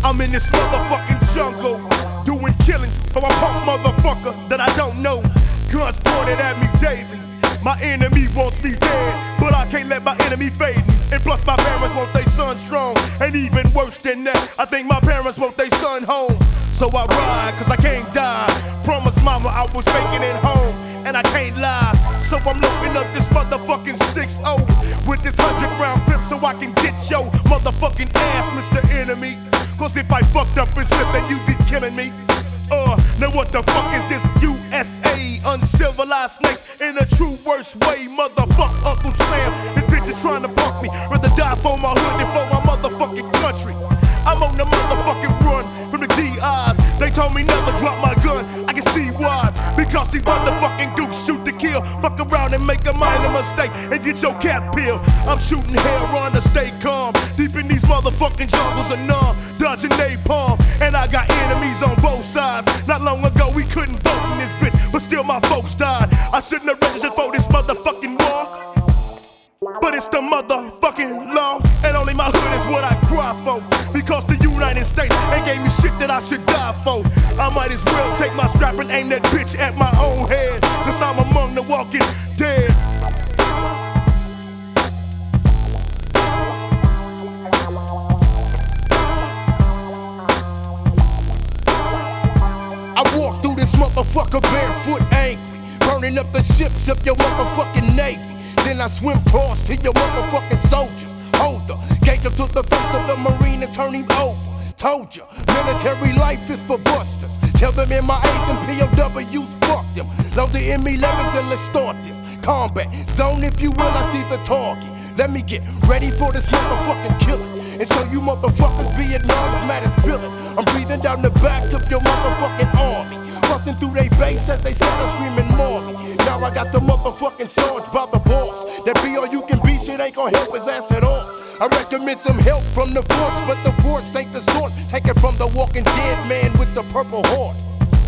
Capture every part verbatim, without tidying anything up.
I'm in this motherfucking jungle, doing killings for a punk motherfucker that I don't know. Guns pointed at me daily. My enemy wants me dead, but I can't let my enemy fade me. And plus my parents want their son strong. And even worse than that, I think my parents want their son home. So I ride, cause I can't die. Promised mama I was making it home, and I can't lie. So I'm loading up this motherfucking six oh with this hundred round clip so I can get your motherfucking ass, Mister Enemy. Cause if I fucked up and slipped, then you be killing me. Uh, now what the fuck is this U S A? Uncivilized snakes in a true worst way. Motherfuck Uncle Sam. This bitch is trying to punk me. Rather die for my hood than for my motherfucking country. I'm on the motherfucking run from the G Is. They told me never drop my gun. I can see why. Because these motherfucking gooks shoot to kill. Fuck around and make a minor mistake and get your cap peeled. I'm shooting hair on to stay calm. Deep in these motherfucking jungles of numb. Dodging napalm. And I got enemies on both sides. Not long ago we couldn't vote in this bitch, but still my folks died. I shouldn't have registered for this motherfucking war, but it's the motherfucking law. And only my hood is what I cry for, because the United States ain't gave me shit that I should die for. I might as well take my strap and aim that bitch at my own head, cause I'm among the walking dead. I walk through this motherfucker barefoot angry, burning up the ships of your motherfucking navy. Then I swim across to your motherfucking soldiers. Hold the gate up to the face of the marine and turn him over. Told ya, military life is for busters. Tell them M I As and P O Ws, fuck them. Load the M elevens and let's start this combat zone, if you will. I see the target. Let me get ready for this motherfucking killing, and show you motherfuckers Vietnam's maddest villain. I'm breathing down the back of your motherfucking army, busting through they base as they start screaming Marmy. Now I got the motherfucking Sarge by the balls. That be all you can be shit ain't gon' help his ass at all. I recommend some help from the force, but the force ain't the source. Take it from the walking dead man with the purple heart.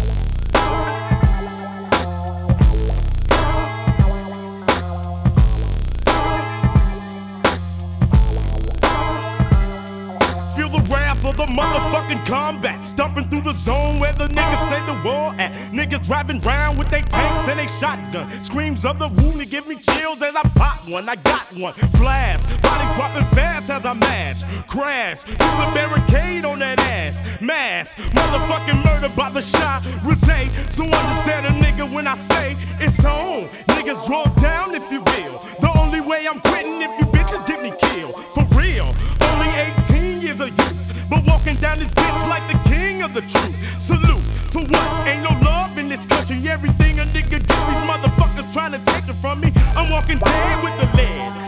Feel the wrath of the motherfucking combat, stomping through the zone where the niggas say the war at. Niggas driving round with they tanks and they shotgun. Screams of the wounded give me chills as I pop one. I got one. Blast, body dropping fast as I mash. Crash through the barricade on that ass. Mass, motherfucking murder by the shot. Rosé, so understand a nigga when I say it's on. Niggas draw down if you will. The only way I'm quitting if you bitches get me killed. For real, only eighteen years of youth, but walking down this bitch like the king of the truth. Salute, for what? Ain't no love in this country. Everything a nigga do, these motherfuckers trying to take it from me. I'm walking dead with the lead.